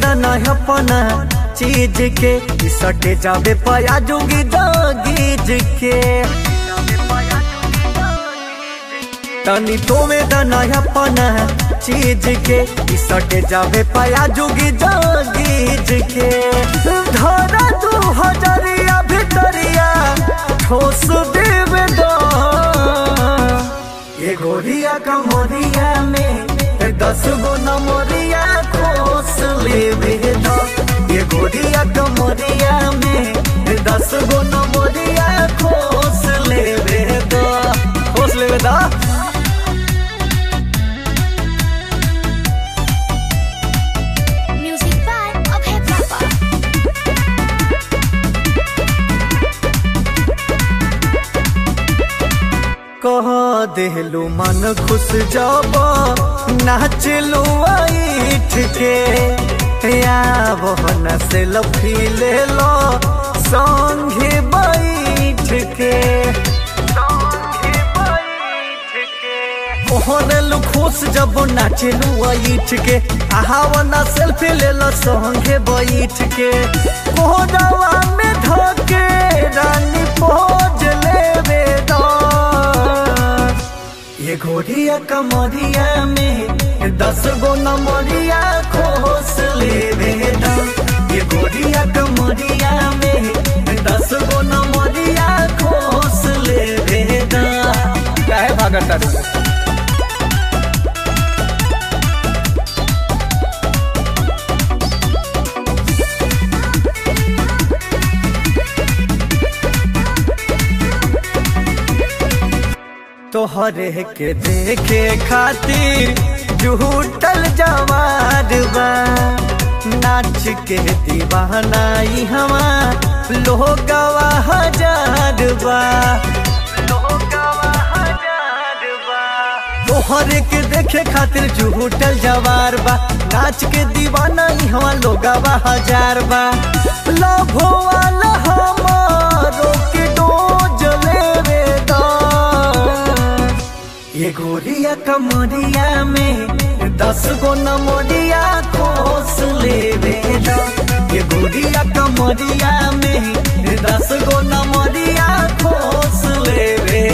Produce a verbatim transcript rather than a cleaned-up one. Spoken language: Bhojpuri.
दाना अपना चीज के सटे जावे पाया जोगी दागीज के तनी तो में दाना अपना चीज के सटे जावे पाया जोगी दागीज के धारा दू हजरिया भितरिया ठोस देवे दो ये गोरिया कमरिया में दस गो नमरिया खोस लेवे दो ये गोरिया कमरिया में दस गो नमरिया खोस लेवे दो खोस लेवे दो Music by Abhay Papa. कह देलू मन खुश जब नाचलू ऐठ के या बहन से लफी ले लो संगे बैठ के कहलू खुश जब नाचलू ऐठ के आहावना सेल्फी ले लो संगे बैठ के कोहरावा में धके रानी पोज लेवे दो ये गोरिया कमरिया में दस गो नमरिया खोस लेवे दो ये गोरिया कमरिया में दस गो नमरिया खोस लेवे दो काहे भागत तारू तोहरे के देखे खातिर जुटल जवार बा नाच के दीवाना हवा लोगवा हजार बा तोहरे के देखे खातिर जुटल जवार बा नाच के दीवाना हवा लोगवा हजार बा लभो वाला हमारो के डोज लेवे दो ये गोरिया कमरिया में दस गो नमरिया खोस लेवे दो ये गोरिया कमरिया में दस गो नमरिया खोस लेवे